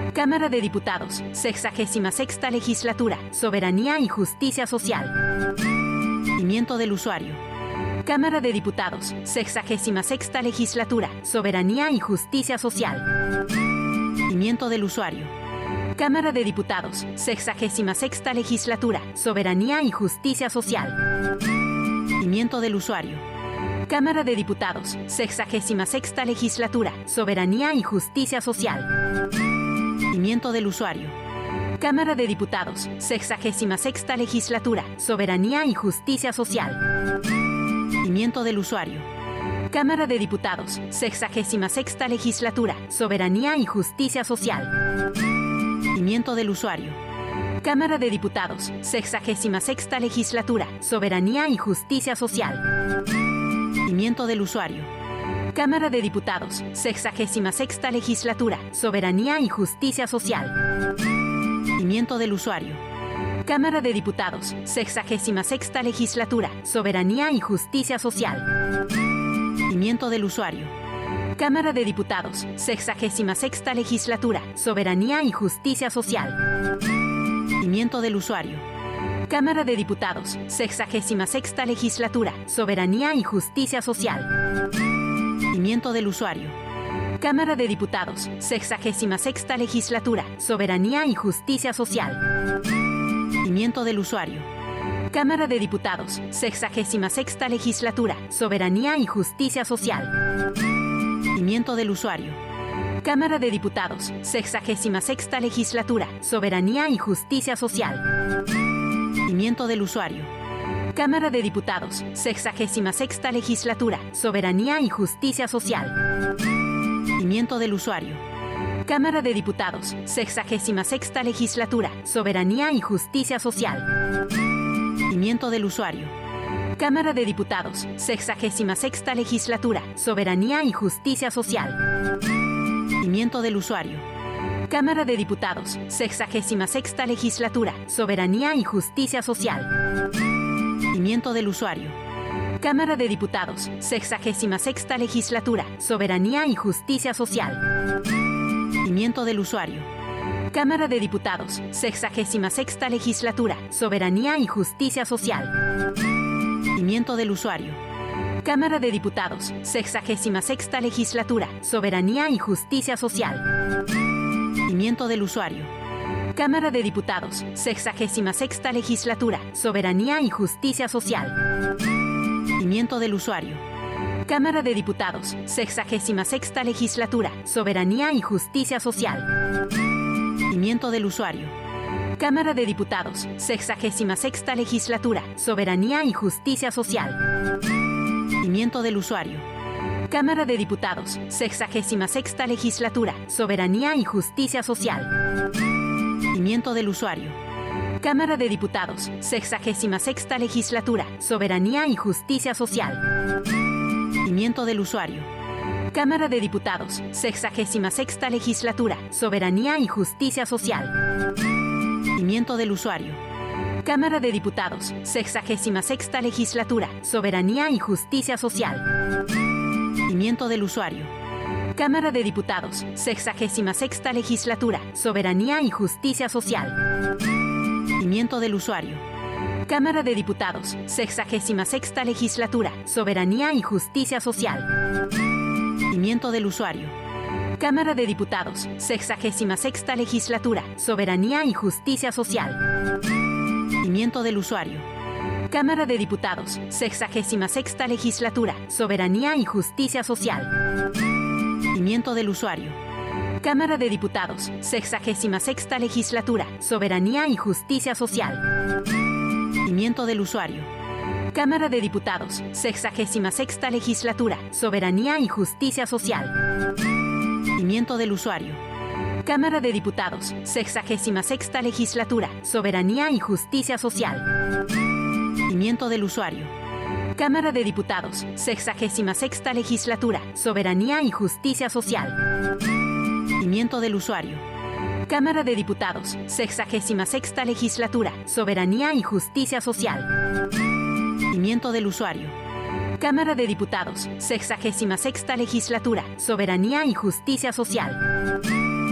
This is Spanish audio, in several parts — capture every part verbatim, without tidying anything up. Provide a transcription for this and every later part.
Cámara de Diputados, sexagésima sexta legislatura, Soberanía y Justicia Social. Pimiento del usuario. Cámara de Diputados, sexagésima sexta legislatura, Soberanía y Justicia Social. Pimiento del usuario. Cámara de Diputados, sexagésima sexta legislatura, Soberanía y Justicia Social. Pimiento del usuario. Cámara de Diputados, sexagésima sexta legislatura, Soberanía y Justicia Social. Pimiento del usuario. Cámara de Diputados, sexagésima sexta legislatura, Soberanía y Justicia Social. Pimiento del usuario. Cámara de Diputados, sexagésima sexta legislatura, Soberanía y Justicia Social. Pimiento del usuario. Cámara de Diputados, sexagésima sexta legislatura, Soberanía y Justicia Social. Pimiento del usuario. Cámara de Diputados, sexagésima sexta legislatura, Soberanía y Justicia Social. Pimiento del usuario. Cámara de Diputados, sexagésima sexta legislatura, Soberanía y Justicia Social. Pimiento del usuario. Cámara de Diputados, sexagésima sexta legislatura, Soberanía y Justicia Social. Pimiento del usuario. Cámara de Diputados, sexagésima sexta legislatura, Soberanía y Justicia Social. Pimiento del usuario. Cámara de Diputados, sexagésima sexta legislatura, Soberanía y Justicia Social. Pimiento del usuario. Cámara de Diputados, sexagésima sexta legislatura, Soberanía y Justicia Social. Pimiento del usuario. Cámara de Diputados, sexagésima sexta legislatura, Soberanía y Justicia Social. Pimiento del usuario. Cámara de Diputados, sexagésima sexta legislatura, Soberanía y Justicia Social. Pimiento del usuario. Cámara de Diputados, sexagésima sexta legislatura, Soberanía y Justicia Social. Pimiento del usuario. Cámara de Diputados, sexagésima sexta legislatura, Soberanía y Justicia Social. Pimiento del usuario. Cámara de Diputados, sexagésima sexta legislatura, Soberanía y Justicia Social. Pimiento del usuario. Cámara de Diputados, sexagésima sexta legislatura, Soberanía y Justicia Social. Pimiento del usuario. Cámara de Diputados, sexagésima sexta legislatura, Soberanía y Justicia Social. Pimiento del usuario. Cámara de Diputados, sexagésima sexta legislatura, Soberanía y Justicia Social. Pimiento del usuario. Cámara de Diputados, sexagésima sexta legislatura, Soberanía y Justicia Social. Pimiento del usuario. Cámara de Diputados, sexagésima sexta legislatura, Soberanía y Justicia Social. Pimiento del usuario. Cámara de Diputados, sexagésima sexta legislatura, Soberanía y Justicia Social. Pimiento del usuario. Cámara de Diputados, sexagésima sexta legislatura, Soberanía y Justicia Social. Pimiento del usuario. Cámara de Diputados, sexagésima sexta legislatura, Soberanía y Justicia Social. Pimiento del usuario. Cámara de Diputados, sexagésima sexta legislatura, Soberanía y Justicia Social. Pimiento del usuario. Cámara de Diputados, sexagésima sexta legislatura, Soberanía y Justicia Social. Pimiento del usuario. Cámara de Diputados, sexagésima sexta legislatura, Soberanía y Justicia Social. Pimiento del usuario. Cámara de Diputados, sexagésima sexta legislatura, Soberanía y Justicia Social. Pimiento del usuario. Cámara de Diputados, sexagésima sexta legislatura, Soberanía y Justicia Social. Pimiento del usuario. Cámara de Diputados, sexagésima sexta legislatura, Soberanía y Justicia Social. Pimiento del usuario. Cámara de Diputados, sexagésima sexta legislatura, Soberanía y Justicia Social. Pimiento del usuario. Cámara de Diputados, sexagésima sexta legislatura, Soberanía y Justicia Social. Pimiento del usuario. Cámara de Diputados, sexagésima sexta legislatura, Soberanía y Justicia Social. Pimiento del usuario. Cámara de Diputados, sexagésima sexta legislatura, Soberanía y Justicia Social. Pimiento del usuario. Cámara de Diputados, sexagésima sexta legislatura, Soberanía y Justicia Social. Pimiento del usuario. Cámara de Diputados, sexagésima sexta legislatura, Soberanía y Justicia Social. Pimiento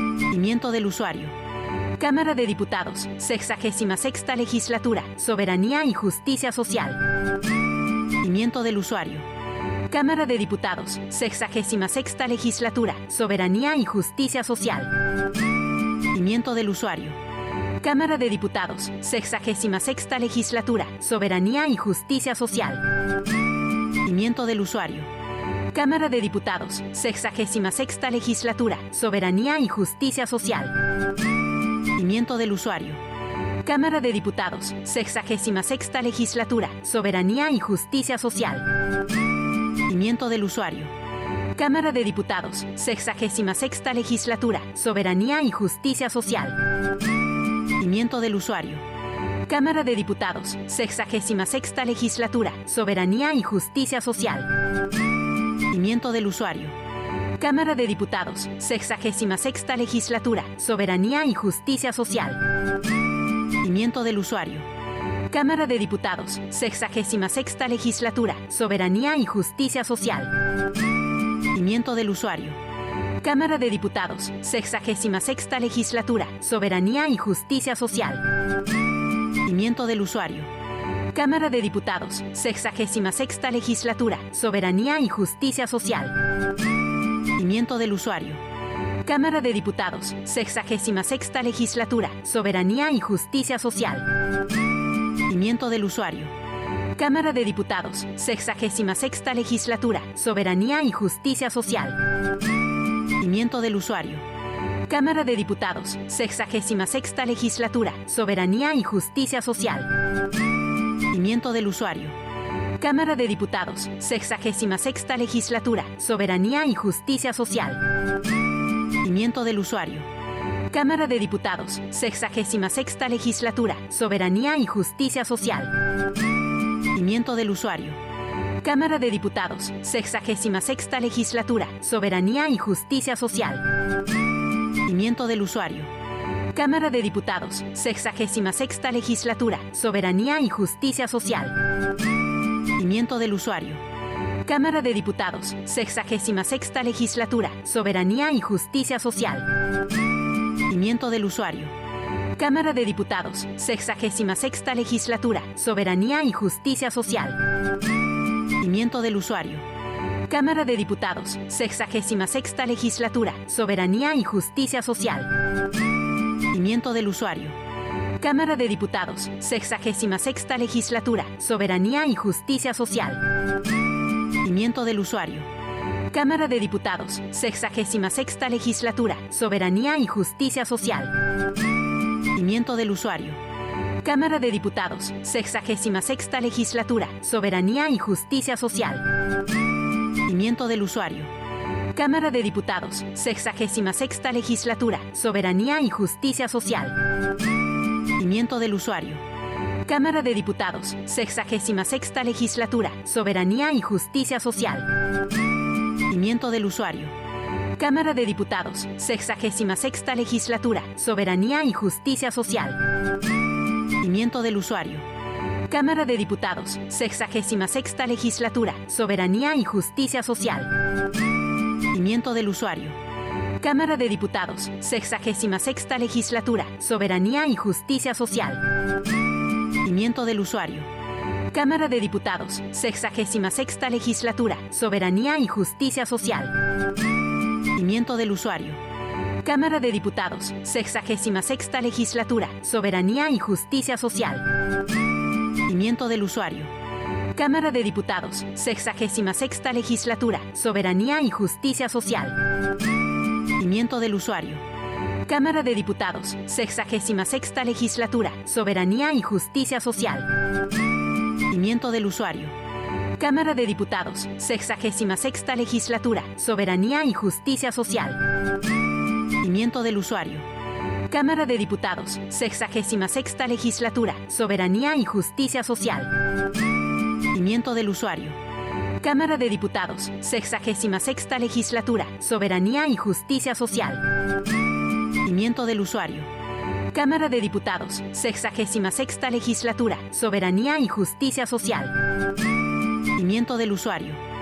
Pimiento del usuario. Cámara de Diputados, sexagésima sexta legislatura, Soberanía y Justicia Social. Pimiento del usuario. Cámara de Diputados, sexagésima sexta legislatura, Soberanía y Justicia Social. Pimiento del usuario. Cámara de Diputados, sexagésima sexta legislatura, Soberanía y Justicia Social. Pimiento del usuario. Cámara de Diputados, sexagésima sexta legislatura, Soberanía y Justicia Social. Pimiento del usuario. Cámara de Diputados, sexagésima sexta legislatura, Soberanía y Justicia Social. Pimiento del usuario. Cámara de Diputados, sexagésima sexta legislatura, Soberanía y Justicia Social. Pimiento del usuario. Cámara de Diputados, sexagésima sexta legislatura, Soberanía y Justicia Social. Pimiento del usuario. Cámara de Diputados, sexagésima sexta legislatura, Soberanía y Justicia Social. Pimiento del usuario. Cámara de Diputados, sexagésima sexta legislatura, Soberanía y Justicia Social. Pimiento del usuario. Cámara de Diputados, sexagésima sexta legislatura, Soberanía y Justicia Social. Pimiento del usuario. Cámara de Diputados, sexagésima sexta legislatura, Soberanía y Justicia Social. Pimiento del usuario. Cámara de Diputados, sexagésima sexta legislatura, Soberanía y Justicia Social. Pimiento del usuario. Cámara de Diputados, sexagésima sexta legislatura, Soberanía y Justicia Social. Pimiento del usuario. Cámara de Diputados, sexagésima sexta legislatura, Soberanía y Justicia Social. Pimiento del usuario. Cámara de Diputados, sexagésima sexta legislatura, Soberanía y Justicia Social. Pimiento del usuario. Cámara de Diputados, sexagésima sexta legislatura, Soberanía y Justicia Social. Pimiento del usuario. Cámara de Diputados, sexagésima sexta legislatura, Soberanía y Justicia Social. Pimiento del usuario. Cámara de Diputados, sexagésima sexta legislatura, Soberanía y Justicia Social. Pimiento del usuario. Cámara de Diputados, sexagésima sexta legislatura, Soberanía y Justicia Social. Pimiento del usuario. Cámara de Diputados, sexagésima sexta legislatura, Soberanía y Justicia Social. Pimiento del usuario. Cámara de Diputados, sexagésima sexta legislatura, Soberanía y Justicia Social. Pimiento del usuario. Cámara de Diputados, sexagésima sexta legislatura, Soberanía y Justicia Social. Pimiento del usuario. Cámara de Diputados, sexagésima sexta legislatura, Soberanía y Justicia Social. Pimiento del usuario. Cámara de Diputados, sexagésima sexta legislatura, Soberanía y Justicia Social. Pimiento del usuario. Cámara de Diputados, sexagésima sexta legislatura, Soberanía y Justicia Social. Pimiento del usuario. Cámara de Diputados, sexagésima sexta legislatura, Soberanía y Justicia Social. Pimiento del usuario. Cámara de Diputados, sexagésima sexta legislatura, Soberanía y Justicia Social. Pimiento del usuario. Cámara de Diputados, sexagésima sexta legislatura, Soberanía y Justicia Social. Pimiento del usuario. Cámara de Diputados, sexagésima sexta legislatura, Soberanía y Justicia Social. Pimiento del usuario. Cámara de Diputados, sexagésima sexta legislatura, Soberanía y Justicia Social. Pimiento del usuario. Cámara de Diputados, sexagésima sexta legislatura, Soberanía y Justicia Social. Pimiento del usuario. Cámara de Diputados, sexagésima sexta legislatura, Soberanía y Justicia Social. Pimiento del usuario. Cámara de Diputados, sexagésima sexta legislatura, Soberanía y Justicia Social. Pimiento del usuario. Cámara de Diputados, sexagésima sexta legislatura, Soberanía y Justicia Social. Pimiento del usuario. Cámara de Diputados, sexagésima sexta legislatura, Soberanía y Justicia Social. Pimiento del usuario. Cámara de Diputados, sexagésima sexta legislatura, Soberanía y Justicia Social. Pimiento del usuario. Cámara de Diputados, sexagésima sexta legislatura, Soberanía y Justicia Social. Pimiento del usuario.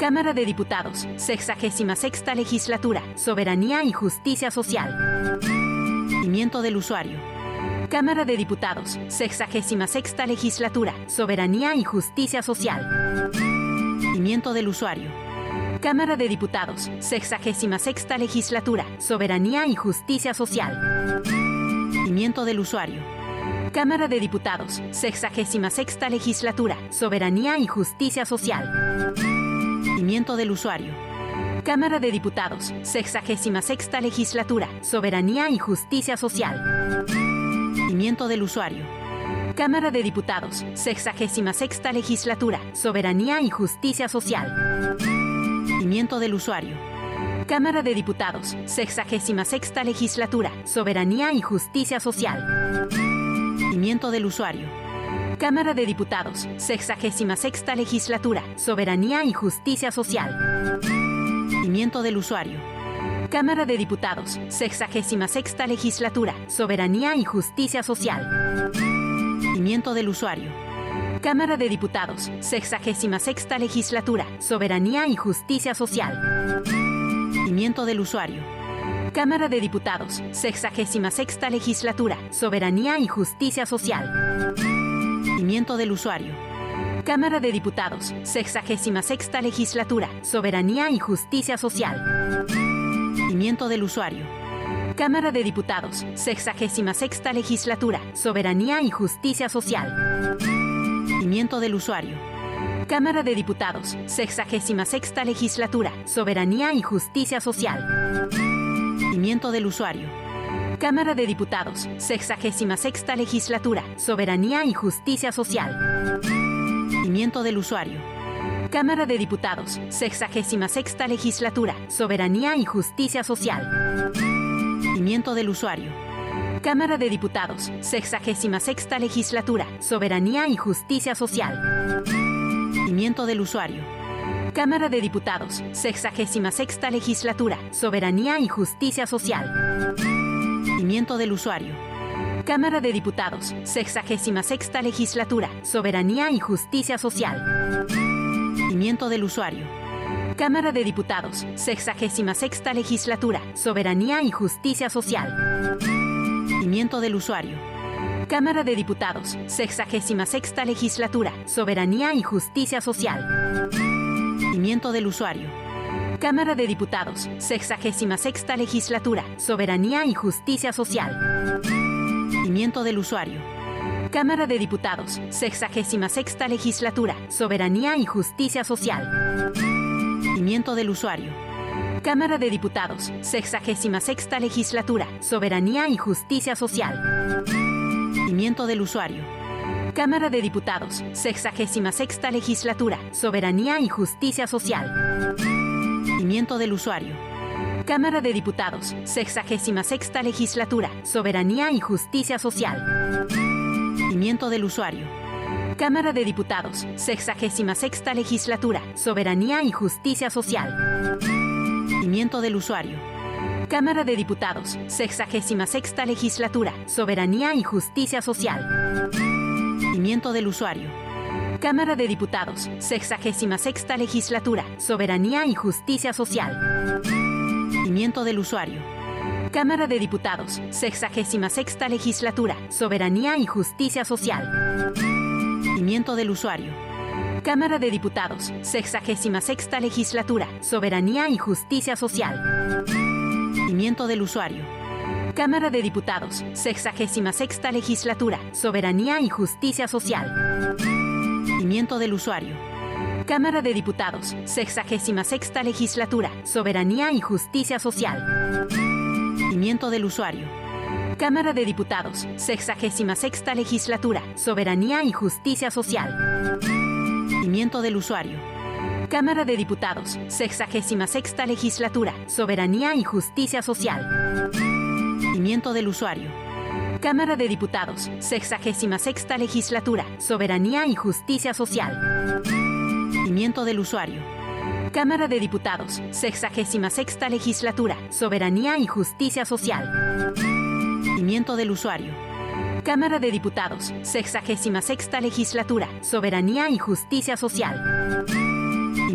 Cámara de Diputados, sexagésima sexta legislatura, Soberanía y Justicia Social. Pimiento del usuario. Cámara de Diputados, sexagésima sexta legislatura, Soberanía y Justicia Social. Pimiento del usuario. Cámara de Diputados, sexagésima sexta legislatura, Soberanía y Justicia Social. Pimiento del usuario. Cámara de Diputados, sexagésima sexta legislatura, Soberanía y Justicia Social. Pimiento del usuario. Cámara de Diputados, sexagésima sexta legislatura, Soberanía y Justicia Social. Pimiento del usuario. Cámara de Diputados, sexagésima sexta legislatura, Soberanía y Justicia Social. Pimiento del usuario. Cámara de Diputados, sexagésima sexta legislatura, Soberanía y Justicia Social. Pimiento del usuario. Cámara de Diputados, sexagésima sexta legislatura, Soberanía y Justicia Social. Pimiento del usuario. Cámara de Diputados, sexagésima sexta legislatura, Soberanía y Justicia Social. Pimiento del usuario. Cámara de Diputados, sexagésima sexta legislatura, Soberanía y Justicia Social. Pimiento del usuario. Cámara de Diputados, sexagésima sexta legislatura, Soberanía y Justicia Social. Pimiento del usuario. Cámara de Diputados, sexagésima sexta legislatura, Soberanía y Justicia Social. Pimiento del usuario. Cámara de Diputados, sexagésima sexta legislatura, Soberanía y Justicia Social. Pimiento del usuario. Cámara de Diputados, sexagésima sexta legislatura, Soberanía y Justicia Social. Pimiento del usuario. Cámara de Diputados, sexagésima sexta legislatura, Soberanía y Justicia Social. Pimiento del usuario. Cámara de Diputados, sexagésima sexta legislatura, Soberanía y Justicia Social. Pimiento del usuario. Cámara de Diputados, sexagésima sexta legislatura, Soberanía y Justicia Social. Pimiento del usuario. Cámara de Diputados, sexagésima sexta legislatura, Soberanía y Justicia Social. Pimiento del usuario. Cámara de Diputados, sexagésima sexta legislatura, Soberanía y Justicia Social. Pimiento del usuario. Cámara de Diputados, sexagésima sexta legislatura, Soberanía y Justicia Social. Pimiento del usuario. Cámara de Diputados, sexagésima sexta legislatura, Soberanía y Justicia Social. Pimiento del usuario. Cámara de Diputados, sexagésima sexta legislatura, Soberanía y Justicia Social. Pimiento del usuario. Cámara de Diputados, sexagésima sexta legislatura, Soberanía y Justicia Social. Pimiento del usuario. Cámara de Diputados, sexagésima sexta legislatura, Soberanía y Justicia Social. Pimiento del usuario. Cámara de Diputados, sexagésima sexta legislatura, Soberanía y Justicia Social. Pimiento del usuario. Cámara de Diputados, sexagésima sexta legislatura, Soberanía y Justicia Social. Pimiento del usuario. Cámara de Diputados, sexagésima sexta legislatura, Soberanía y Justicia Social. Pimiento del usuario. Cámara de Diputados, sexagésima sexta legislatura, Soberanía y Justicia Social. Pimiento del usuario. Cámara de Diputados, sexagésima sexta legislatura, Soberanía y Justicia Social. Pimiento del usuario. Cámara de Diputados, sexagésima sexta legislatura, Soberanía y Justicia Social. Pimiento del usuario. Cámara de Diputados, sexagésima sexta legislatura, Soberanía y Justicia Social. Pimiento del usuario. Cámara de Diputados, sexagésima sexta legislatura, Soberanía y Justicia Social. Pimiento del usuario. Cámara de Diputados, sexagésima sexta legislatura, Soberanía y Justicia Social. Pimiento del usuario. Cámara de Diputados, sexagésima sexta legislatura, Soberanía y Justicia Social. Pimiento del usuario. Cámara de Diputados, sexagésima sexta legislatura, Soberanía y Justicia Social. Pimiento del usuario. Cámara de Diputados, sexagésima sexta legislatura, Soberanía y Justicia Social. Pimiento del usuario. Cámara de Diputados, sexagésima sexta legislatura, Soberanía y Justicia Social. Pimiento del usuario. Cámara de Diputados, sexagésima sexta legislatura, Soberanía y Justicia Social.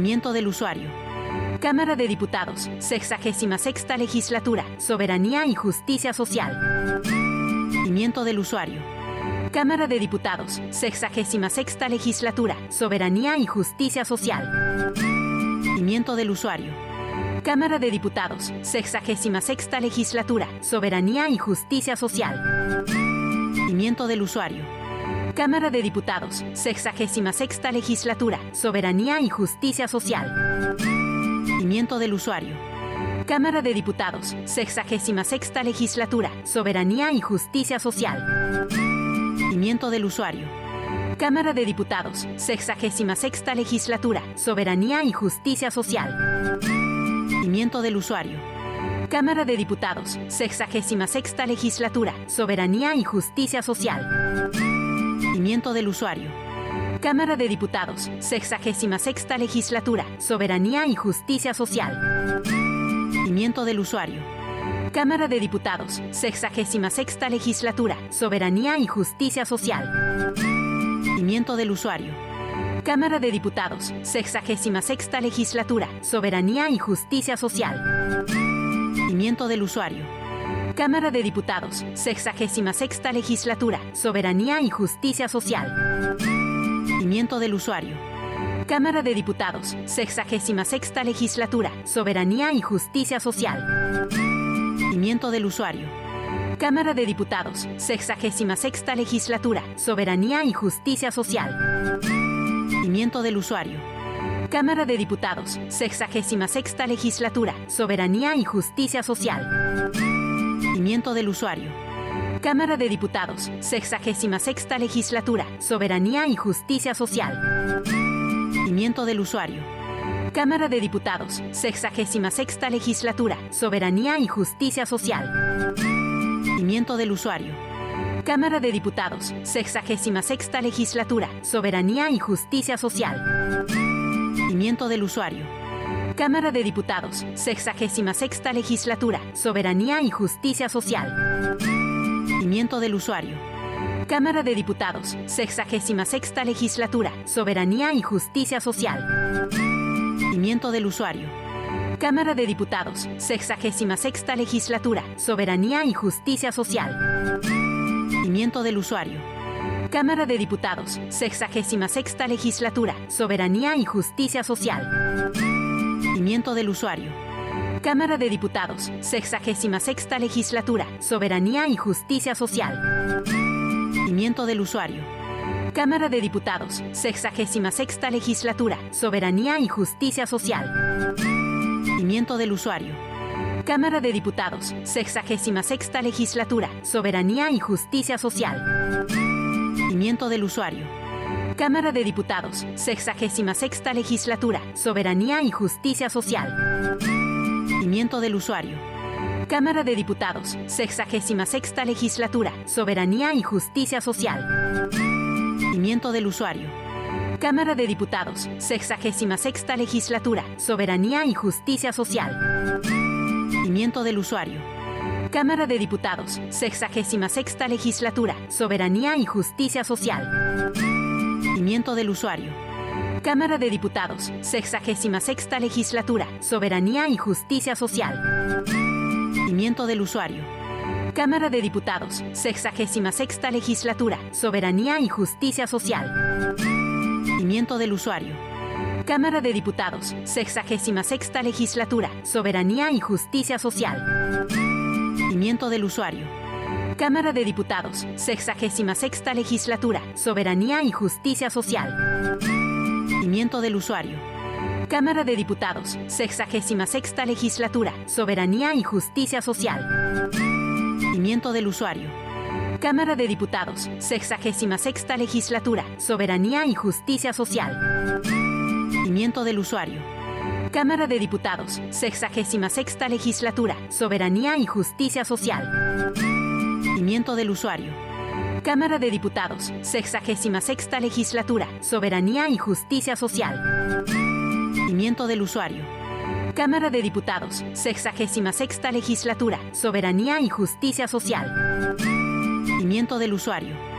Pimiento del usuario. Cámara de Diputados, sexagésima sexta legislatura, Soberanía y Justicia Social. Pimiento del usuario. Cámara de Diputados, sexagésima sexta legislatura, Soberanía y Justicia Social. Pimiento del usuario. Cámara de Diputados, sexagésima sexta legislatura, Soberanía y Justicia Social. Pimiento del usuario. Cámara de Diputados, sexagésima sexta legislatura, Soberanía y Justicia Social. Pimiento del usuario. Cámara de Diputados, sexagésima sexta legislatura, Soberanía y Justicia Social. Pimiento del usuario. Cámara de Diputados, sexagésima sexta legislatura, Soberanía y Justicia Social. Pimiento del usuario. Cámara de Diputados, sexagésima sexta legislatura, Soberanía y Justicia Social. Pimiento del usuario. Cámara de Diputados, sexagésima sexta legislatura, Soberanía y Justicia Social. Pimiento del usuario. Cámara de Diputados, sexagésima sexta legislatura, Soberanía y Justicia Social. Pimiento del usuario. Cámara de Diputados, sexagésima sexta legislatura, Soberanía y Justicia Social. Pimiento del usuario. Cámara de Diputados, sexagésima sexta legislatura, Soberanía y Justicia Social. Pimiento del usuario. Cámara de Diputados, sexagésima sexta legislatura, Soberanía y Justicia Social. Pimiento del usuario. Cámara de Diputados, sexagésima sexta legislatura, Soberanía y Justicia Social. Pimiento del usuario. Cámara de Diputados, sexagésima sexta legislatura, Soberanía y Justicia Social. Pimiento del usuario. Cámara de Diputados, sexagésima sexta legislatura, Soberanía y Justicia Social. Pimiento del usuario. Cámara de Diputados, sexagésima sexta legislatura, Soberanía y Justicia Social. Pimiento del usuario. Cámara de Diputados, sexagésima sexta legislatura, Soberanía y Justicia Social. Pimiento del usuario. Cámara de Diputados, sexagésima sexta legislatura, Soberanía y Justicia Social. Pimiento del usuario. Cámara de Diputados, sexagésima sexta legislatura, Soberanía y Justicia Social. Pimiento del usuario. Cámara de Diputados, sexagésima sexta legislatura, Soberanía y Justicia Social. Pimiento del usuario. Cámara de Diputados, sexagésima sexta legislatura, Soberanía y Justicia Social. Pimiento del usuario. Cámara de Diputados, sexagésima sexta legislatura, Soberanía y Justicia Social. Pimiento del usuario. Cámara de Diputados, sexagésima sexta legislatura, Soberanía y Justicia Social. Pimiento del usuario. Cámara de Diputados, sexagésima sexta legislatura, Soberanía y Justicia Social. Pimiento del usuario. Cámara de Diputados, sexagésima sexta legislatura, Soberanía y Justicia Social. Pimiento del usuario. Cámara de Diputados, sexagésima sexta legislatura, Soberanía y Justicia Social. Pimiento del usuario. Cámara de Diputados, sexagésima sexta legislatura, Soberanía y Justicia Social. Pimiento del usuario. Cámara de Diputados, sexagésima sexta legislatura, Soberanía y Justicia Social. Pimiento del usuario. Cámara de Diputados, sexagésima sexta legislatura, Soberanía y Justicia Social. Pimiento del usuario. Cámara de Diputados, sexagésima sexta legislatura, Soberanía y Justicia Social. Pimiento del usuario. Cámara de Diputados, sexagésima sexta legislatura, Soberanía y Justicia Social. Pimiento del usuario. Cámara de Diputados, sexagésima sexta legislatura, Soberanía y Justicia Social. Pimiento del usuario. Cámara de Diputados, sexagésima sexta legislatura, Soberanía y Justicia Social. Pimiento del usuario. Cámara de Diputados, sexagésima sexta legislatura, Soberanía y Justicia Social. Pimiento del usuario. Cámara de Diputados, sexagésima sexta legislatura, Soberanía y Justicia Social. Pimiento del usuario. Cámara de Diputados, sexagésima sexta legislatura, Soberanía y Justicia Social. Pimiento del usuario. Cámara de Diputados, sexagésima sexta legislatura, Soberanía y Justicia Social. Pimiento del usuario.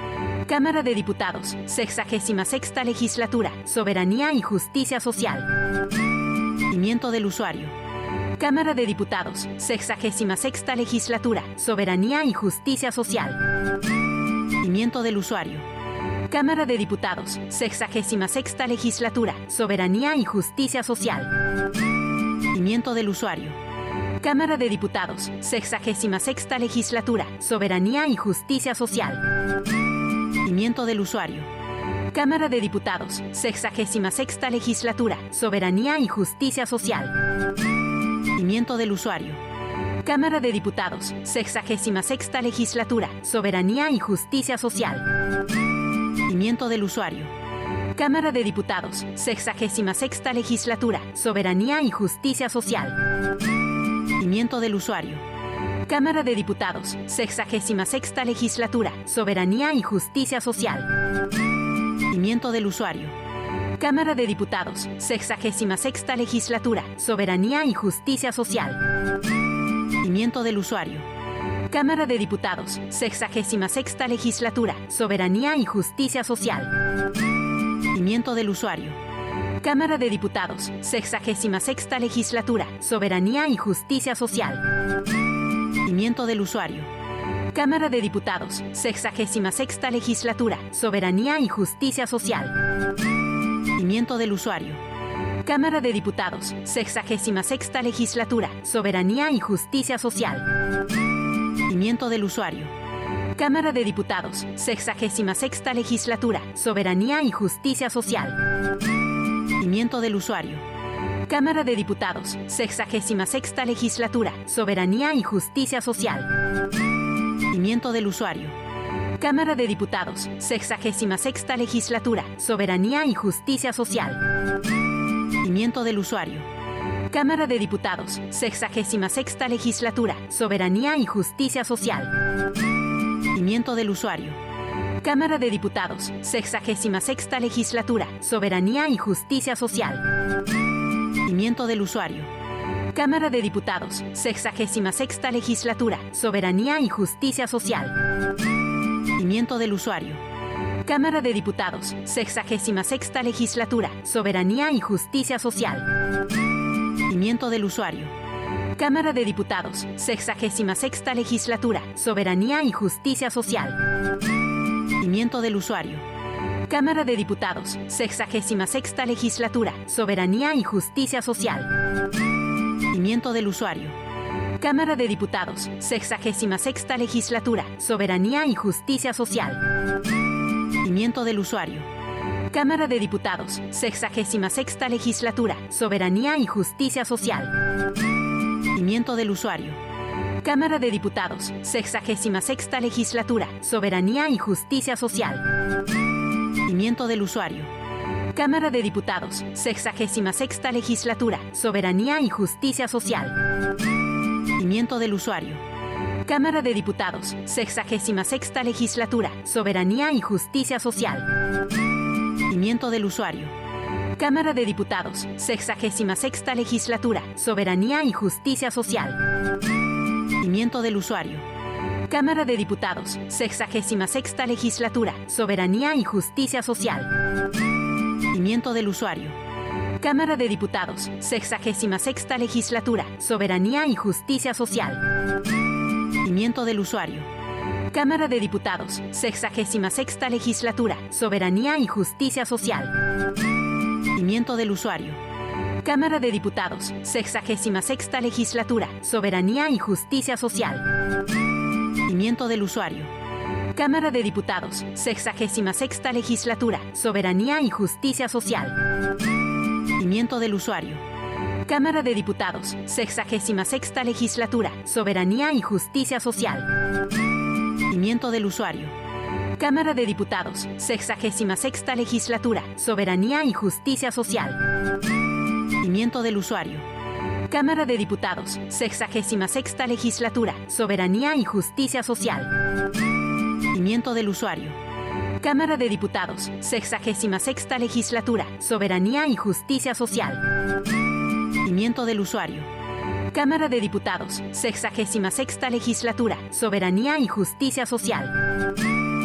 Cámara de Diputados, sexagésima sexta legislatura, Soberanía y Justicia Social. Pimiento del usuario. Cámara de Diputados, sexagésima sexta legislatura, Soberanía y Justicia Social. Pimiento del usuario. Cámara de Diputados, sexagésima sexta legislatura, Soberanía y Justicia Social. Pimiento del usuario. Cámara de Diputados, sexagésima sexta legislatura, Soberanía y Justicia Social. Pimiento del usuario. Cámara de Diputados, sexagésima sexta legislatura, Soberanía y Justicia Social. Pimiento del usuario. Cámara de Diputados, sexagésima sexta legislatura, Soberanía y Justicia Social. Pimiento del usuario. Cámara de Diputados, sexagésima sexta legislatura, Soberanía y Justicia Social. Pimiento del usuario. Cámara de Diputados, sexagésima sexta legislatura, Soberanía y Justicia Social. Pimiento del usuario. Cámara de Diputados, sexagésima sexta legislatura, Soberanía y Justicia Social. Pimiento del usuario. Cámara de Diputados, sexagésima sexta legislatura, Soberanía y Justicia Social. Pimiento del usuario. Cámara de Diputados, sexagésima sexta legislatura, Soberanía y Justicia Social. Pimiento del usuario. Cámara de Diputados, sexagésima sexta legislatura, Soberanía y Justicia Social. Pimiento del usuario. Cámara de Diputados, sexagésima sexta legislatura, Soberanía y Justicia Social. Pimiento del usuario. Cámara de Diputados, sexagésima sexta legislatura, Soberanía y Justicia Social. Pimiento del usuario. Cámara de Diputados, sexagésima sexta legislatura, Soberanía y Justicia Social. Pimiento del usuario. Cámara de Diputados, sexagésima sexta legislatura, Soberanía y Justicia Social. Pimiento del usuario. Cámara de Diputados, sexagésima sexta legislatura, Soberanía y Justicia Social. Pimiento del usuario. Cámara de Diputados, sexagésima sexta legislatura, Soberanía y Justicia Social. Pimiento del usuario. Cámara de Diputados, sexagésima sexta legislatura, Soberanía y Justicia Social. Pimiento del usuario. Cámara de Diputados, sexagésima sexta legislatura, Soberanía y Justicia Social. Pimiento del usuario. Cámara de Diputados, sexagésima sexta legislatura, Soberanía y Justicia Social. Pimiento del usuario. Cámara de Diputados, sexagésima sexta legislatura, Soberanía y Justicia Social. Pimiento del usuario. Cámara de Diputados, sexagésima sexta legislatura, Soberanía y Justicia Social. Pimiento del usuario. Cámara de Diputados, sexagésima sexta legislatura, Soberanía y Justicia Social. Pimiento del usuario. Cámara de Diputados, sexagésima sexta legislatura, Soberanía y Justicia Social. Pimiento del usuario. Cámara de Diputados, sexagésima sexta legislatura, Soberanía y Justicia Social. Pimiento del usuario. Cámara de Diputados, sexagésima sexta legislatura, Soberanía y Justicia Social. Pimiento del usuario. Cámara de Diputados, sexagésima sexta legislatura, Soberanía y Justicia Social. Pimiento del usuario. Cámara de Diputados, sexagésima sexta legislatura, Soberanía y Justicia Social. Pimiento del usuario. Cámara de Diputados, sexagésima sexta legislatura, Soberanía y Justicia Social. Pimiento del usuario. Cámara de Diputados, sexagésima sexta legislatura, Soberanía y Justicia Social. Pimiento del usuario. Cámara de Diputados, sexagésima sexta legislatura, Soberanía y Justicia Social. Pimiento del usuario. Cámara de Diputados, sexagésima sexta legislatura, Soberanía y Justicia Social. Pimiento del usuario. Cámara de Diputados, sexagésima sexta legislatura, Soberanía y Justicia Social. Pimiento del usuario. Cámara de Diputados, sexagésima sexta legislatura, Soberanía y Justicia Social. Pimiento del usuario. Cámara de Diputados, sexagésima sexta legislatura, Soberanía y Justicia Social. Pimiento del usuario. Cámara de Diputados, sexagésima sexta legislatura, Soberanía y Justicia Social. Pimiento del usuario. Cámara de Diputados, sexagésima sexta legislatura, Soberanía y Justicia Social.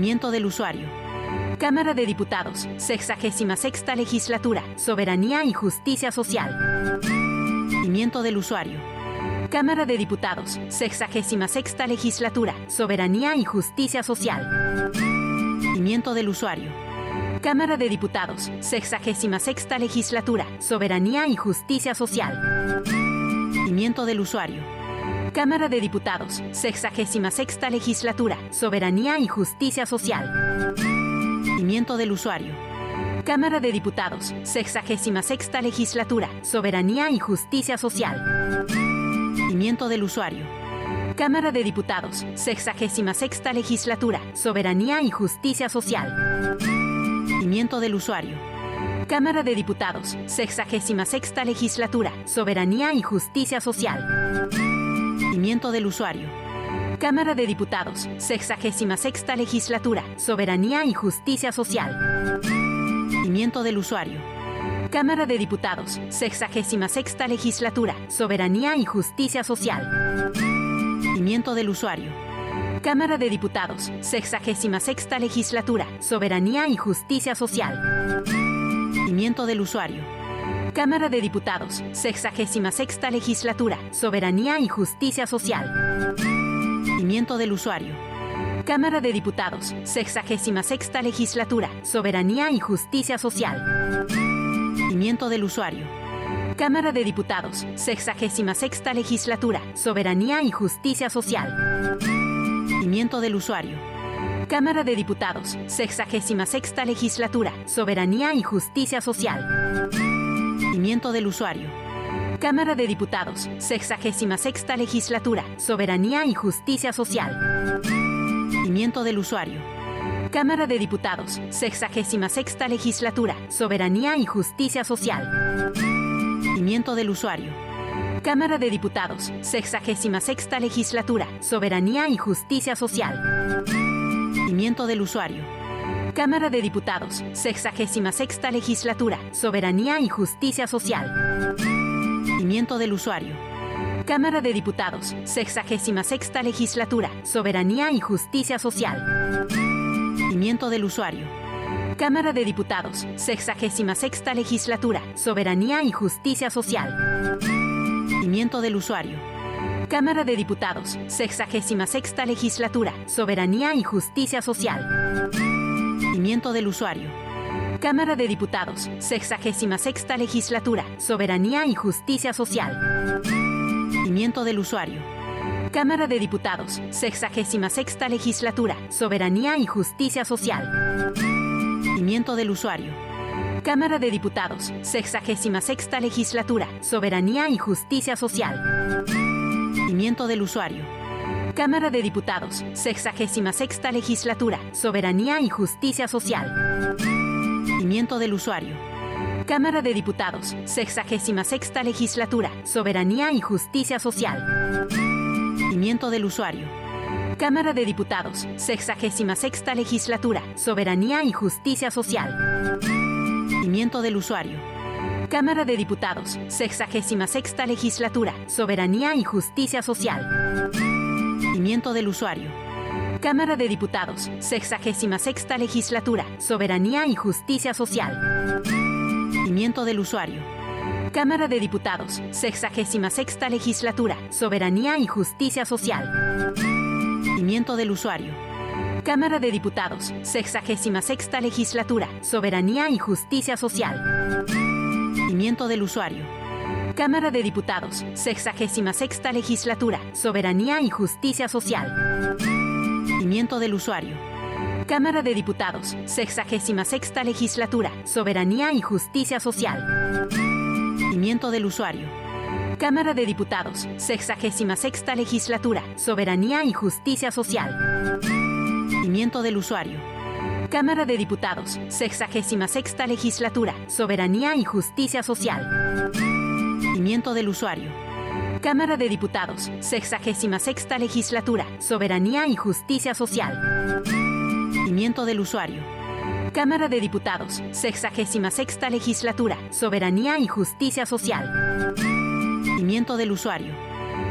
Pimiento del usuario. Cámara de Diputados, sexagésima sexta legislatura, Soberanía y Justicia Social. Pimiento del usuario. Cámara de Diputados, sexagésima sexta legislatura, Soberanía y Justicia Social. Pimiento del usuario. Cámara de Diputados, sexagésima sexta legislatura, Soberanía y Justicia Social. Pimiento del usuario. Cámara de Diputados, sexagésima sexta legislatura, Soberanía y Justicia Social. Pimiento del usuario. Cámara de Diputados, sexagésima sexta legislatura, Soberanía y Justicia Social. Pimiento del usuario. Cámara de Diputados, sexagésima sexta legislatura, Soberanía y Justicia Social. Pimiento del usuario. Cámara de Diputados, sexagésima sexta legislatura, Soberanía y Justicia Social. Pimiento del usuario. Cámara de Diputados, sexagésima sexta legislatura, Soberanía y Justicia Social. Pimiento del usuario. Cámara de Diputados, sexagésima sexta legislatura, Soberanía y Justicia Social. Pimiento del usuario. Cámara de Diputados, sexagésima sexta legislatura, Soberanía y Justicia Social. Pimiento del usuario. Cámara de Diputados, sexagésima sexta legislatura, Soberanía y Justicia Social. Pimiento del usuario. Cámara de Diputados, sexagésima sexta legislatura, Soberanía y Justicia Social. Pimiento del usuario. Cámara de Diputados, sexagésima sexta legislatura, Soberanía y Justicia Social. Pimiento del usuario. Cámara de Diputados, sexagésima sexta legislatura, Soberanía y Justicia Social. Pimiento del usuario. Cámara de Diputados, sexagésima sexta legislatura, Soberanía y Justicia Social. Pimiento del usuario. Cámara de Diputados, sexagésima sexta legislatura, Soberanía y Justicia Social. Pimiento del usuario. Cámara de Diputados, sexagésima sexta legislatura, Soberanía y Justicia Social. Pimiento del usuario. Cámara de Diputados, sexagésima sexta legislatura, Soberanía y Justicia Social. Pimiento del usuario. Cámara de Diputados, sexagésima sexta legislatura, Soberanía y Justicia Social. Pimiento del usuario. Cámara de Diputados, sexagésima sexta legislatura, Soberanía y Justicia Social. Pimiento del usuario. Cámara de Diputados, sexagésima sexta legislatura, Soberanía y Justicia Social. Pimiento del usuario. Cámara de Diputados, sexagésima sexta legislatura, Soberanía y Justicia Social. Pimiento del usuario. Cámara de Diputados, sexagésima sexta legislatura, Soberanía y Justicia Social. Pimiento del usuario. Cámara de Diputados, sexagésima sexta legislatura, Soberanía y Justicia Social. Pimiento del usuario. Cámara de Diputados, sexagésima sexta legislatura, Soberanía y Justicia Social. Pimiento del usuario. Cámara de Diputados, sexagésima sexta legislatura, Soberanía y Justicia Social. Pimiento del usuario. Cámara de Diputados, sexagésima sexta legislatura, Soberanía y Justicia Social. Pimiento del usuario. Cámara de Diputados, sexagésima sexta legislatura, Soberanía y Justicia Social. Pimiento del usuario. Cámara de Diputados, sexagésima sexta legislatura, Soberanía y Justicia Social. Pimiento del usuario. Cámara de Diputados, sexagésima sexta legislatura, Soberanía y Justicia Social. Pimiento del usuario. Cámara de Diputados, sexagésima sexta legislatura, Soberanía y Justicia Social. Pimiento del usuario. Cámara de Diputados, sexagésima sexta legislatura, Soberanía y Justicia Social. Pimiento del usuario. Cámara de Diputados, sexagésima sexta legislatura, Soberanía y Justicia Social. Pimiento del usuario. Cámara de Diputados, sexagésima sexta legislatura, Soberanía y Justicia Social. Pimiento del usuario. Cámara de Diputados, sexagésima sexta legislatura, Soberanía y Justicia Social. Pimiento del usuario. Cámara de Diputados, sexagésima sexta legislatura, Soberanía y Justicia Social. Pimiento del usuario. Cámara de Diputados, sexagésima sexta legislatura, Soberanía y Justicia Social. Pimiento del usuario.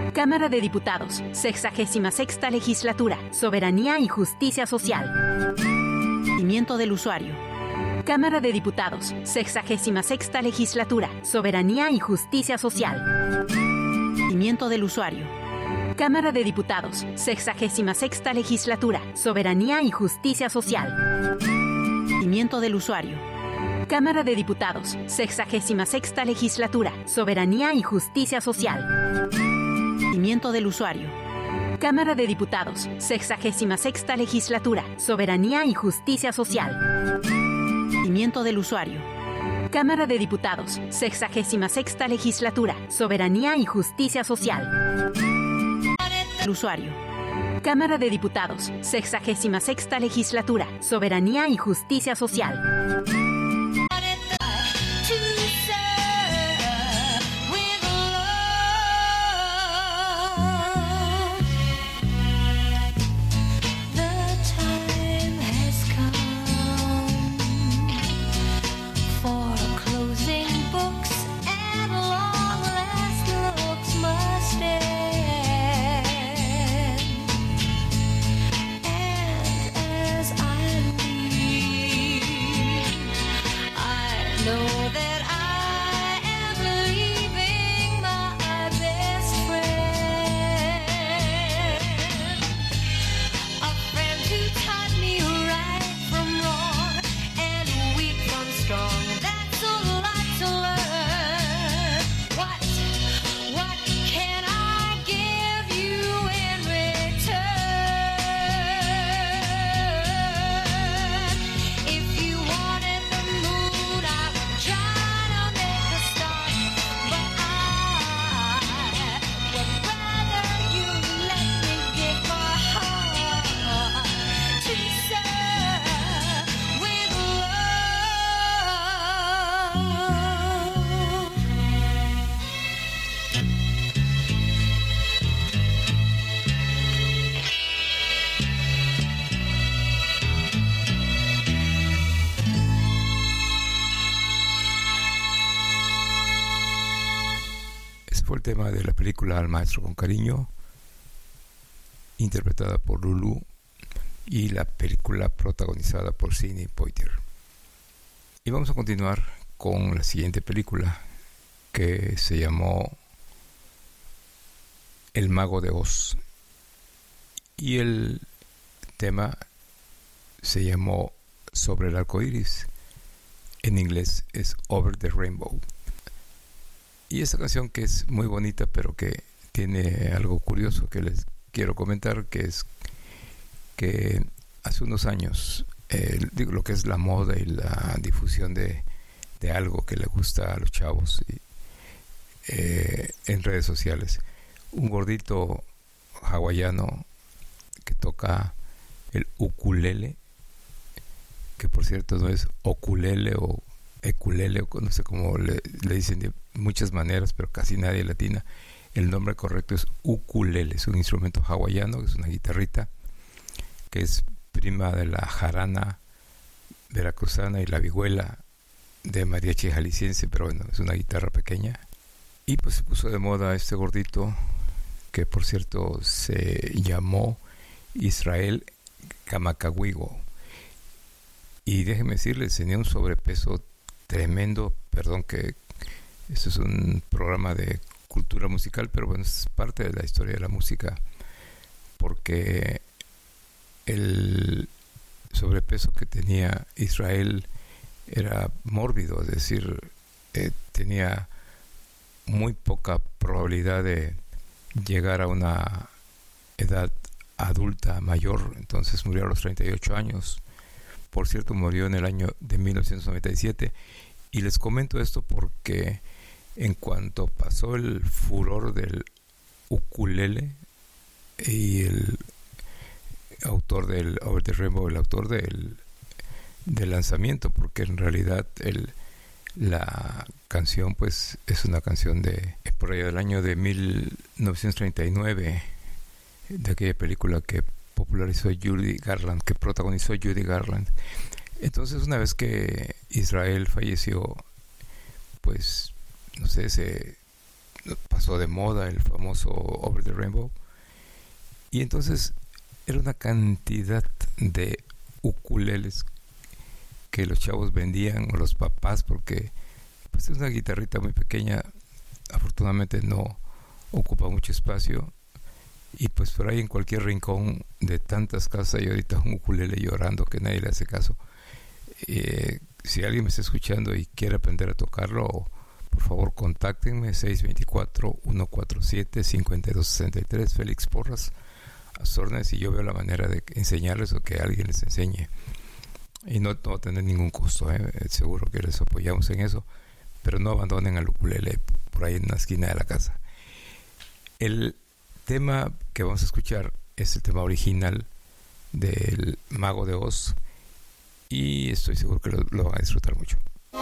Cámara de Diputados, sexagésima sexta legislatura, Soberanía y Justicia Social. Pimiento del usuario. Cámara de Diputados, sexagésima sexta legislatura, Soberanía y Justicia Social. Pimiento del usuario. Cámara de Diputados, sexagésima sexta legislatura, Soberanía y Justicia Social. Pimiento del usuario. Cámara de Diputados, sexagésima sexta legislatura, Soberanía y Justicia Social. Pimiento del usuario. Cámara de Diputados, sexagésima sexta legislatura, Soberanía y Justicia Social. Pimiento del usuario. Cámara de Diputados, sexagésima sexta legislatura, Soberanía y Justicia Social. El usuario. Cámara de Diputados, sexagésima sexta legislatura, Soberanía y Justicia Social. El tema de la película Al Maestro con Cariño, interpretada por Lulu, y la película protagonizada por Sidney Poitier. Y vamos a continuar con la siguiente película, que se llamó El Mago de Oz, y el tema se llamó Sobre el Arco Iris. En inglés es Over the Rainbow. Y esta canción, que es muy bonita, pero que tiene algo curioso que les quiero comentar, que es que hace unos años, eh, digo, lo que es la moda y la difusión de, de algo que le gusta a los chavos y, eh, en redes sociales, un gordito hawaiano que toca el ukulele, que por cierto no es ukulele o ukulele, o no sé cómo le, le dicen de muchas maneras, pero casi nadie latina. El nombre correcto es ukulele. Es un instrumento hawaiano, es una guitarrita que es prima de la jarana veracruzana y la vihuela de mariachi jalisciense, pero bueno, es una guitarra pequeña. Y pues se puso de moda este gordito, que por cierto se llamó Israel Kamakawigo, y déjenme decirles, tenía un sobrepeso tremendo. Perdón que esto es un programa de cultura musical, pero bueno, es parte de la historia de la música, porque el sobrepeso que tenía Israel era mórbido, es decir, eh, tenía muy poca probabilidad de llegar a una edad adulta mayor. Entonces murió a los treinta y ocho años. Por cierto, murió en el año de mil novecientos noventa y siete. Y les comento esto porque en cuanto pasó el furor del ukulele, y el autor del Over the Rainbow, el autor del, del lanzamiento, porque en realidad el, la canción pues es una canción de por allá del año de mil novecientos treinta y nueve, de aquella película que popularizó Judy Garland, que protagonizó Judy Garland. Entonces, una vez que Israel falleció, pues no sé, se pasó de moda el famoso Over the Rainbow, y entonces era una cantidad de ukuleles que los chavos vendían, o los papás, porque pues es una guitarrita muy pequeña, afortunadamente no ocupa mucho espacio, y pues por ahí en cualquier rincón de tantas casas hay ahorita un ukulele llorando que nadie le hace caso. Eh, si alguien me está escuchando y quiere aprender a tocarlo, por favor contáctenme, seis dos cuatro, uno cuatro siete, cinco dos seis tres, Félix Porras, a sus órdenes, y yo veo la manera de enseñarles o que alguien les enseñe. Y no, no va a tener ningún costo, ¿eh? Seguro que les apoyamos en eso, pero no abandonen al ukulele por ahí en la esquina de la casa. El tema que vamos a escuchar es el tema original del Mago de Oz, y estoy seguro que lo, lo van a disfrutar mucho.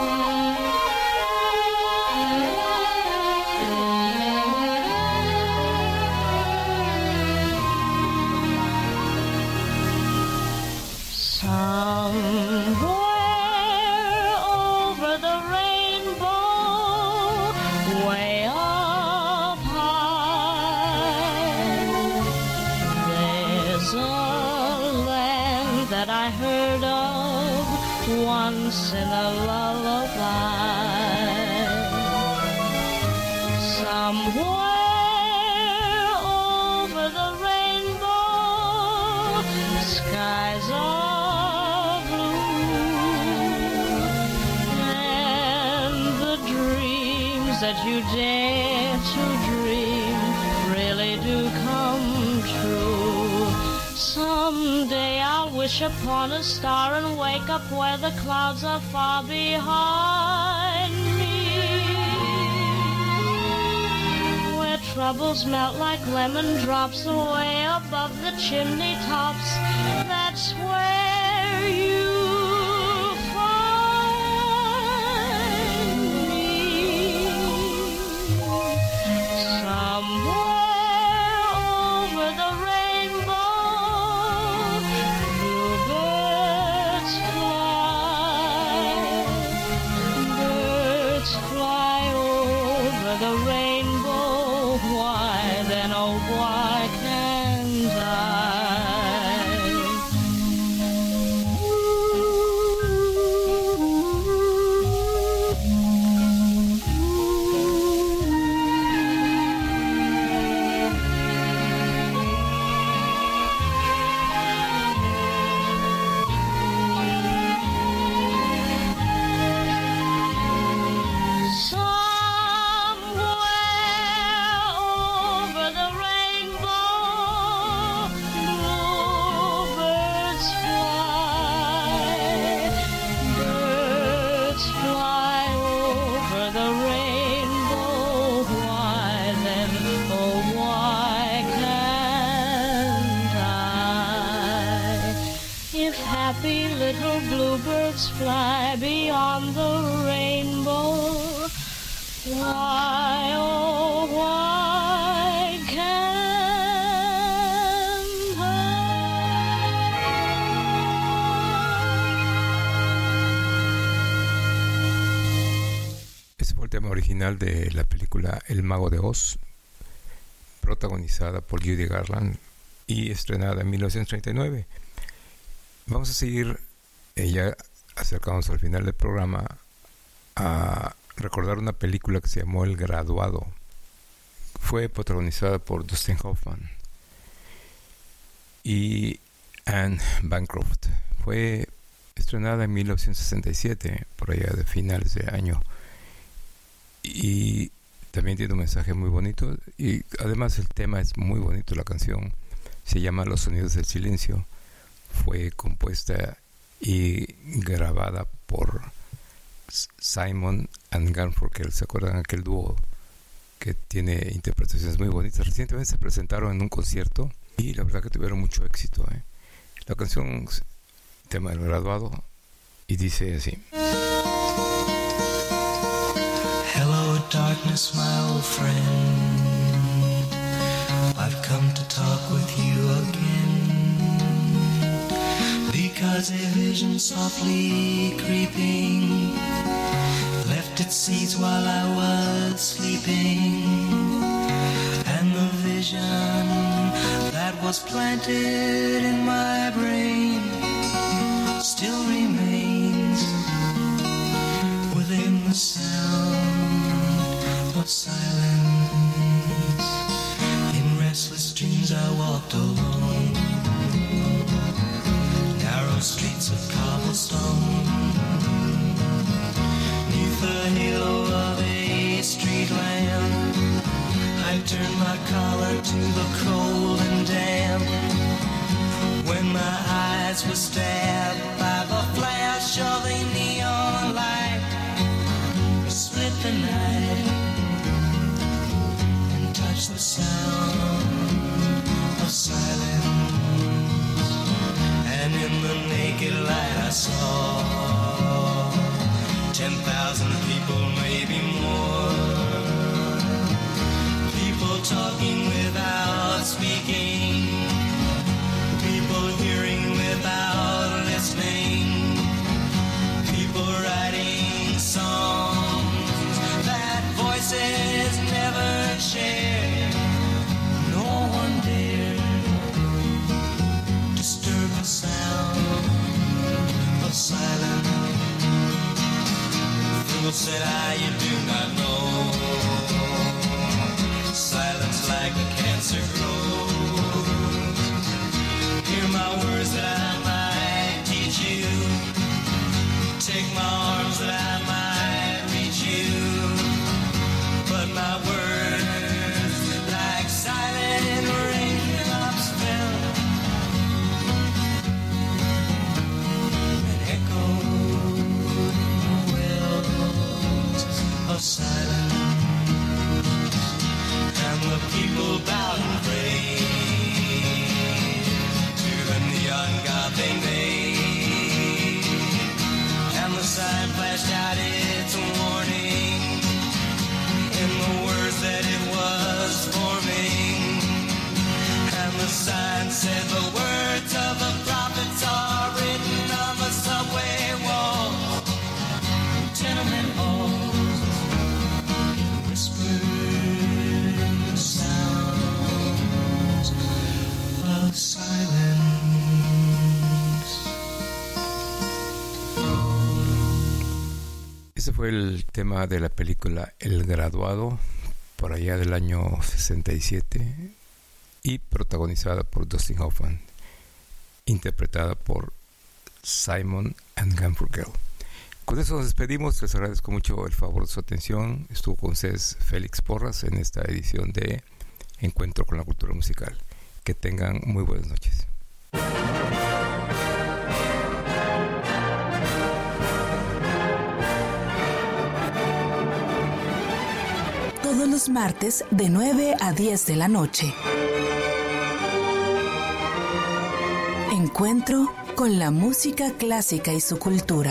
Somewhere over the rainbow, way up high, there's a land that I heard of once in a lullaby. Somewhere over the rainbow, skies are blue, and the dreams that you dare to dream really do come true. Someday I'll wish upon a star and wake up where the clouds are far behind me, where troubles melt like lemon drops away above the chimney tops. That's where you'll find me. Somewhere over the rainbow, bluebirds fly, birds fly over the rainbow. Why then, oh why can't I? Happy little bluebirds fly beyond the rainbow. Why, oh, why can't I? Ese fue el tema original de la película El Mago de Oz, protagonizada por Judy Garland y estrenada en mil novecientos treinta y nueve. Vamos a seguir, eh, ya acercándonos al final del programa, a recordar una película que se llamó El Graduado. Fue protagonizada por Dustin Hoffman y Anne Bancroft. Fue estrenada en mil novecientos sesenta y siete, por allá de finales de año. Y también tiene un mensaje muy bonito. Y además el tema es muy bonito, la canción. Se llama Los Sonidos del Silencio. Fue compuesta y grabada por Simon and Garfunkel. ¿Se acuerdan aquel dúo que tiene interpretaciones muy bonitas? Recientemente se presentaron en un concierto y la verdad que tuvieron mucho éxito, ¿eh? La canción, tema del graduado, y dice así: Hello darkness, my old friend, I've come to talk with you again, because a vision softly creeping left planted seeds while I was sleeping, and the vision that was planted in my brain still remains within the sound of silence. In restless dreams I walked alone, narrow streets of cobblestone, neath the halo of a street lamp. I turned my collar to the cold and damp, when my eyes were stabbed by the flash of a neon light. It split the night and touched the sound of silence, and in the naked light I saw ten thousand people, maybe more, people talking without speaking, people hearing without listening, people writing songs that voices never shared. No one dared disturb the sound of silence. Fool, said I, you do not know, silence like a cancer grows. Hear my words that I might teach you, take my arms that I might reach you, but my words like silent raindrops fell and echoed wells of silence, and the people bowed and prayed to the neon god they made, and the sign flashed out its warning in the words that it was forming, and the sign said the words of the prophets are written on the subway walls, tenement halls, whispered sounds of silence. Ese fue el tema de la película El Graduado, por allá del año sesenta y siete, y protagonizada por Dustin Hoffman, interpretada por Simon and Garfunkel. Con eso nos despedimos, les agradezco mucho el favor de su atención. Estuvo con ustedes Félix Porras en esta edición de Encuentro con la Cultura Musical. Que tengan muy buenas noches. Todos los martes de nueve a diez de la noche. Encuentro con la música clásica y su cultura.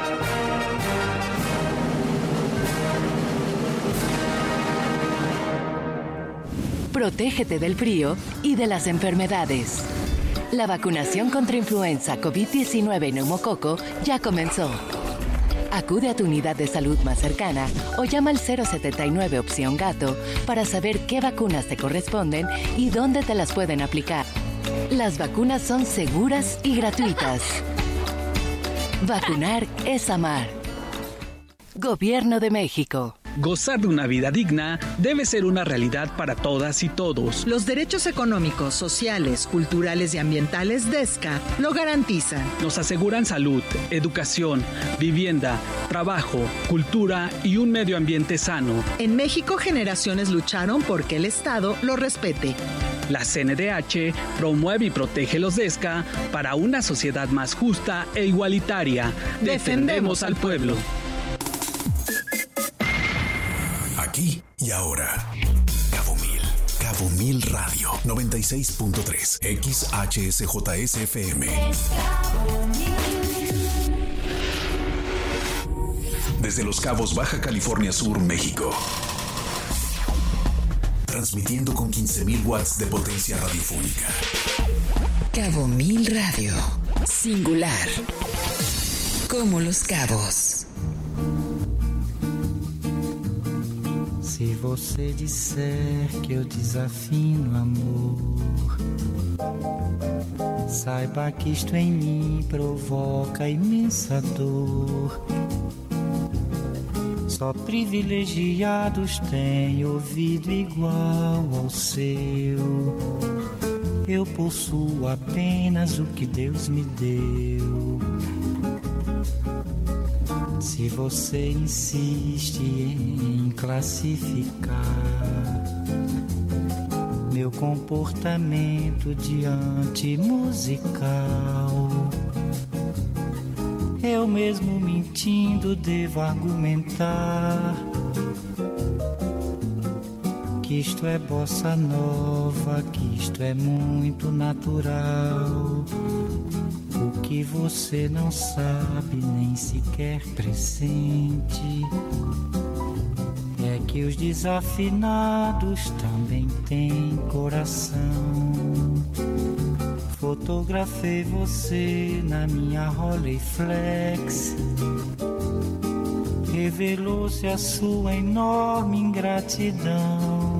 Protégete del frío y de las enfermedades. La vacunación contra influenza, covid diecinueve y neumococo ya comenzó. Acude a tu unidad de salud más cercana o llama al cero setenta y nueve opción gato para saber qué vacunas te corresponden y dónde te las pueden aplicar. Las vacunas son seguras y gratuitas. Vacunar es amar. Gobierno de México. Gozar de una vida digna debe ser una realidad para todas y todos. Los derechos económicos, sociales, culturales y ambientales de E S C A lo garantizan. Nos aseguran salud, educación, vivienda, trabajo, cultura y un medio ambiente sano. En México, generaciones lucharon porque el Estado lo respete. La C N D H promueve y protege los D E S C A para una sociedad más justa e igualitaria. Defendemos al pueblo. Aquí y ahora. Cabo Mil. Cabo Mil Radio. noventa y seis punto tres. X H S J S F M. Desde Los Cabos, Baja California Sur, México. Transmitiendo con quince mil watts de potencia radiofónica. Cabo Mil Radio. Singular. Como Los Cabos. Se você disser que eu desafino amor, saiba que isto em mim provoca imensa dor. Só privilegiados têm ouvido igual ao seu. Eu possuo apenas o que Deus me deu. Se você insiste em classificar meu comportamento diante musical, eu mesmo mentindo devo argumentar que isto é bossa nova, que isto é muito natural. O que você não sabe, nem sequer pressente, é que os desafinados também têm coração. Fotografei você na minha Rolleiflex, revelou-se a sua enorme ingratidão.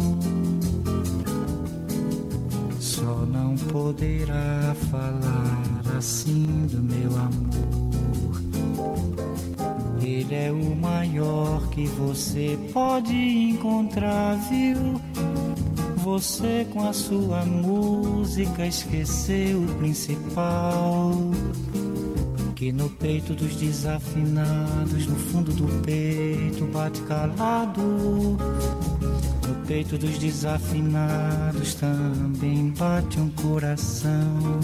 Só não poderá falar assim do meu amor. Ele é o maior que você pode encontrar, viu? Você com a sua música esqueceu o principal, que no peito dos desafinados, no fundo do peito bate calado. No peito dos desafinados também bate um coração.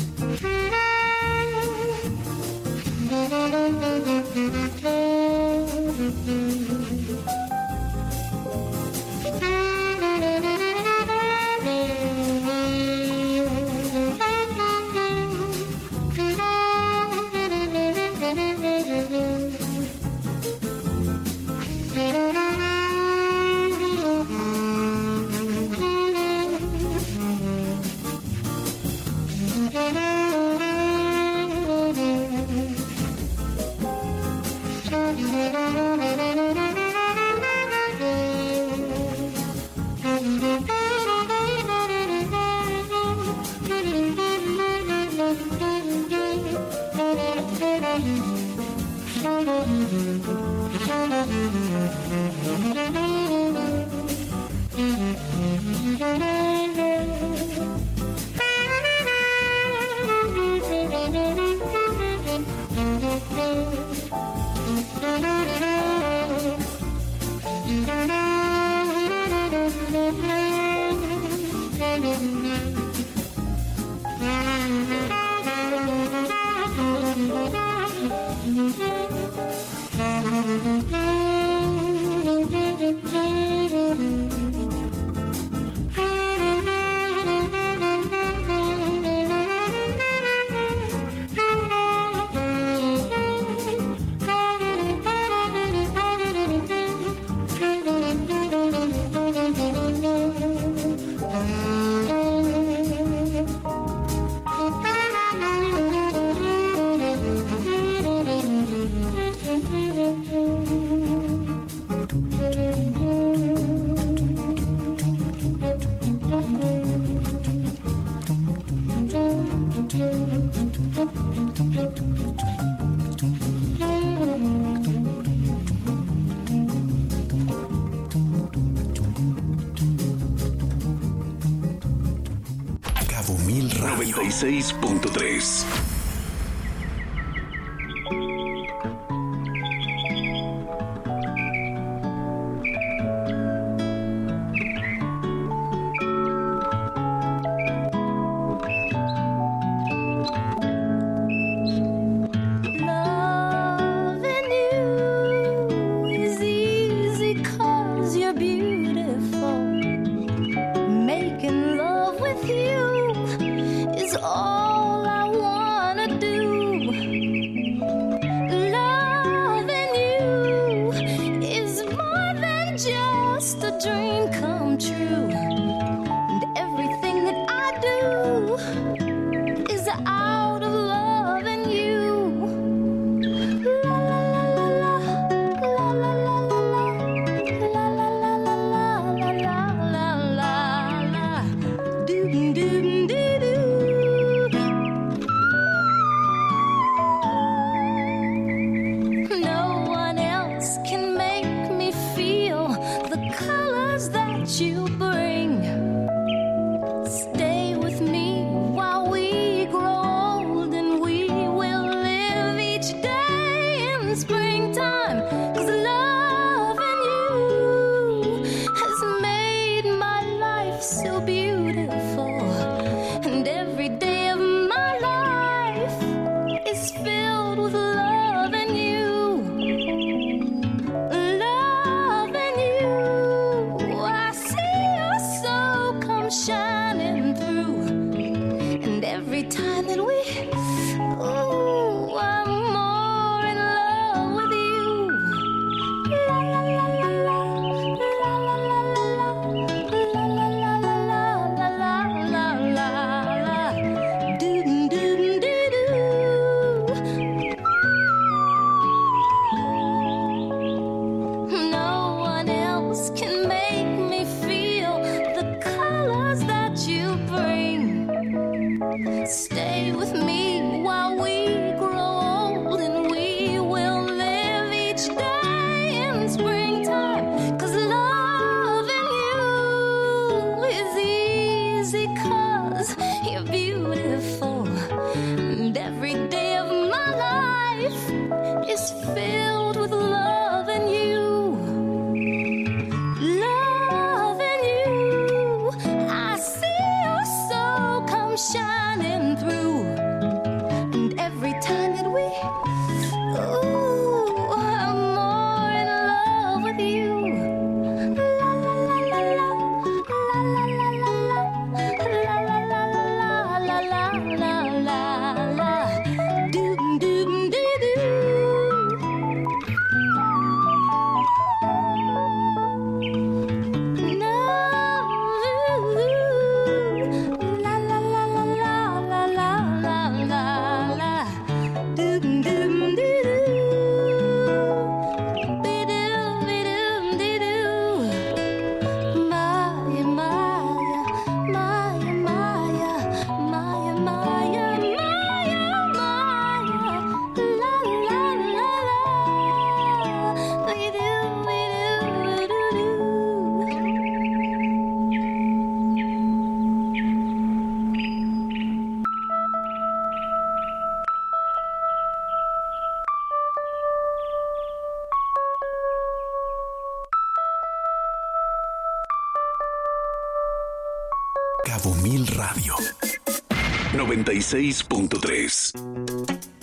noventa y seis punto tres. Making love with you is all I want. Cabo Mil Radio noventa y seis punto tres.